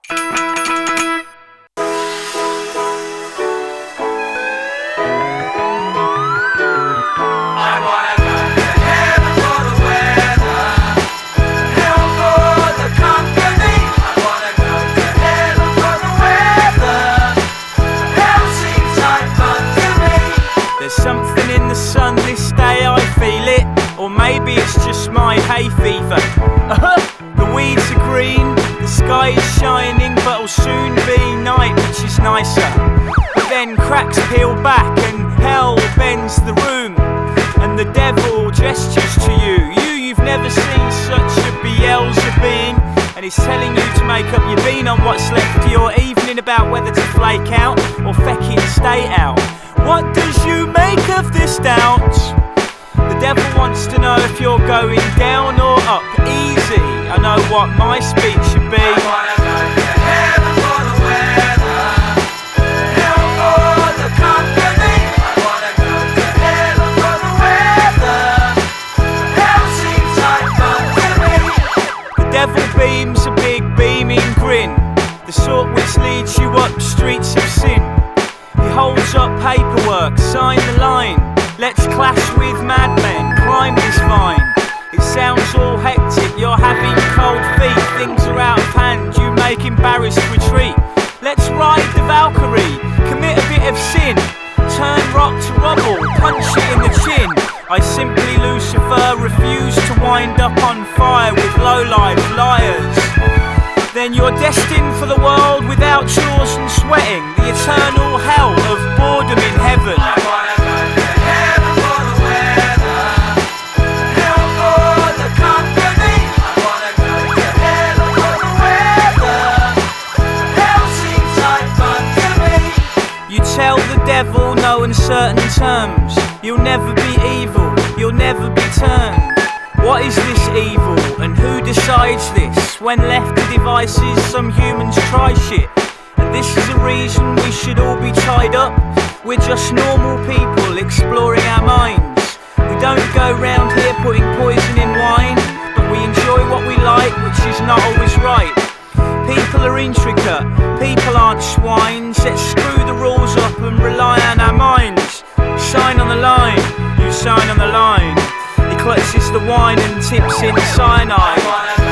Something in the sun this day, I feel it. Or maybe it's just my hay fever. The weeds are green, the sky is shining, but it'll soon be night, which is nicer. But then cracks peel back and hell bends the room, and the devil gestures to you. You've never seen such a Beelzebub, and he's telling you to make up your bean on what's left of your evening, about whether to flake out or fecking stay out. What does you make of this doubt? The devil wants to know if you're going down or up. Easy, I know what my speech should be. I wanna go to heaven for the weather, hell for the company. I wanna go to heaven for the weather, hell seems like fun to me. The devil beams a big beaming grin, the sort which leads you up streets of sin. He holds up paperwork, sign the line. Let's clash with madmen, climb this vine. It sounds all hectic, you're having cold feet. Things are out of hand, you make embarrassed retreat. Let's ride the Valkyrie, commit a bit of sin, turn rock to rubble, punch it in the chin. I simply, Lucifer, refuse to wind up on fire with low-life liars. Then you're destined for the world without chores and sweating, the eternal hell of boredom in heaven. I wanna go to heaven for the weather, hell for the company. I wanna go to heaven for the weather, hell seems like fun to me. You tell the devil no uncertain terms, you'll never be evil, you'll never be turned. What is this evil, and who decides this? When left to devices, some humans try shit, and this is a reason we should all be tied up. We're just normal people exploring our minds. We don't go round here putting poison in wine, but we enjoy what we like, which is not always right. People are intricate, people aren't swines. Let's screw the rules up and rely on our minds. Sign on the line, you sign on the line. He clutches the wine and tips in cyanide.